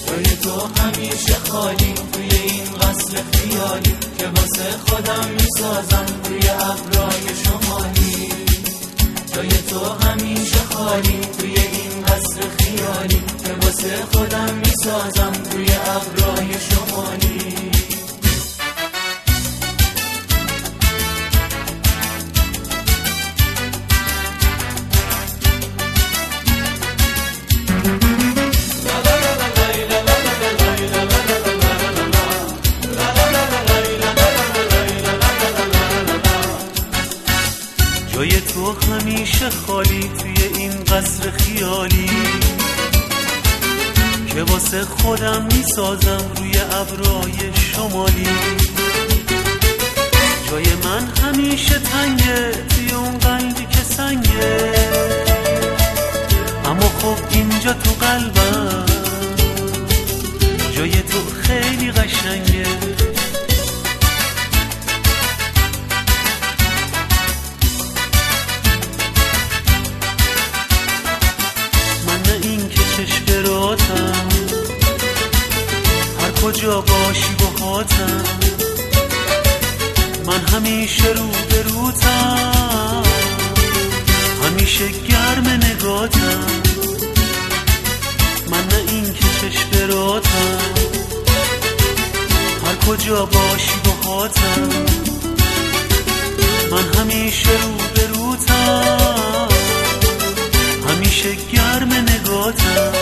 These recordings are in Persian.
جای تو همیشه خالی توی این قصر خیالی که واسه خودم میسازم روی ابرای شمالی. جای تو همیشه خالی توی این قصر خیالی که واسه خودم میسازم روی ابرای شمالی. جای تو همیشه خالی توی این قصر خیالی که واسه خودم میسازم روی ابرای شمالی. جای من همیشه تنگه توی اون قلبی که سنگه، اما خب اینجا تو قلبم جای تو خیلی قشنگه. هر کجا باشی باهاتم، من همیشه رو به روتم، همیشه گرم نگاتم. من نه این که چشم براتم، هر کجا باشی باهاتم، من همیشه رو به روتم، همیشه گرم نگاتم.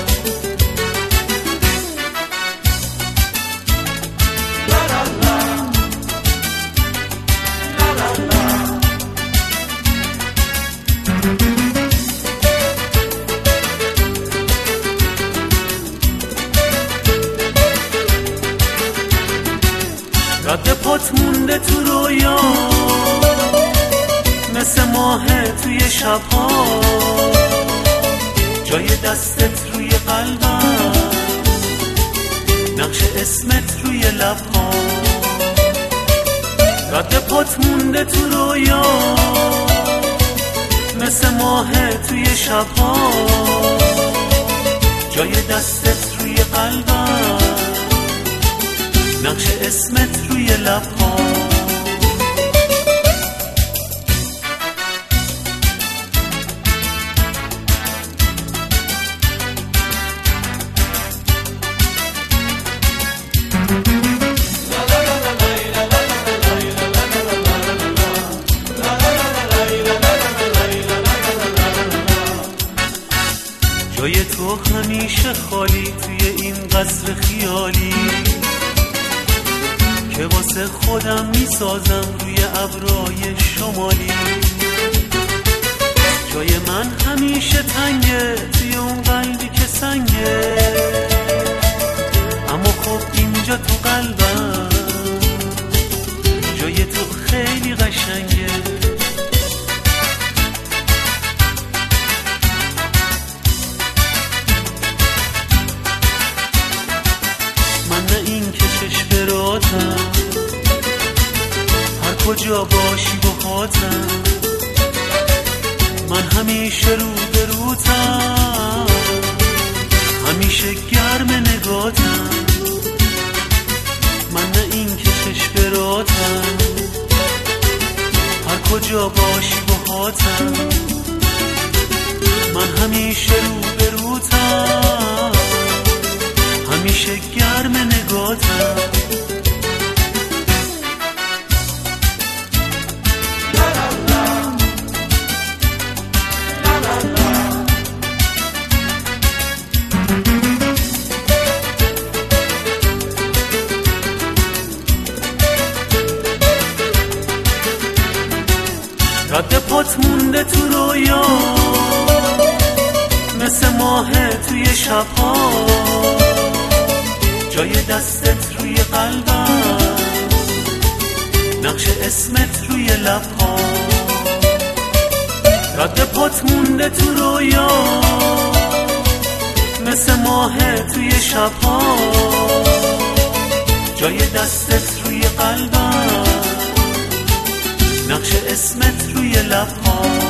رد پات مونده تو رویا مثل ماه توی شبها، جای دستت روی قلبم، نقش اسمت روی لبها. رد پات مونده تو رویا مثل ماه توی شبها، جای دستت روی قلبم، نقش اسمت روی لبها. جای تو همیشه خالی توی این قصر خیالی که واسه خودم میسازم روی ابرای شمالی. جای من همیشه تنگه توی اون قلبی که سنگه، اما خب اینجا تو قلبم جای تو خیلی قشنگه. من نه این که چشم براتم، هر کجا باشی باهاتم، من همیشه رو به روتم، همیشه گرم نگاتم. من نه این که چشم براتم، هر کجا باشی باهاتم، من همیشه رو به روتم، همیشه گرم نگاتم. رد پات مونده تو رویا مثل ماه توی شبها، جای دستت روی قلبم، نقش اسمت روی لبها. رد پات مونده تو رویا مثل ماه توی شبها، جای دستت روی قلبم، نقش اسمت روی لبها.